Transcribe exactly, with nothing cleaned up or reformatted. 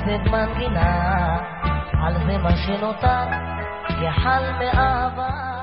חופת מנגינה, על זה מה שנותר כחל מאהבה.